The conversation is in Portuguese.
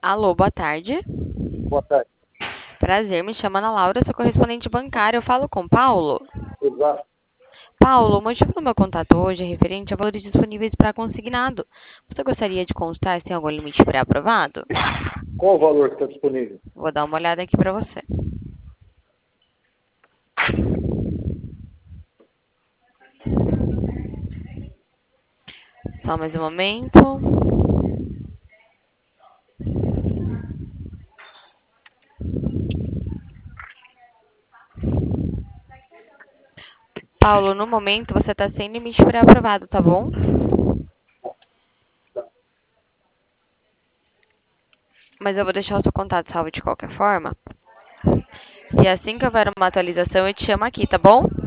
Alô, boa tarde. Boa tarde. Prazer, me chamo Ana Laura, sou correspondente bancária. Eu falo com Paulo. Exato. Paulo, o motivo do meu contato hoje é referente a valores disponíveis para consignado. Você gostaria de consultar se tem algum limite pré-aprovado? Qual o valor que está disponível? Vou dar uma olhada aqui para você. Só mais um momento. Paulo, no momento você está sem limite pré-aprovado, tá bom? Mas eu vou deixar o seu contato salvo de qualquer forma. E assim que houver uma atualização, eu te chamo aqui, tá bom?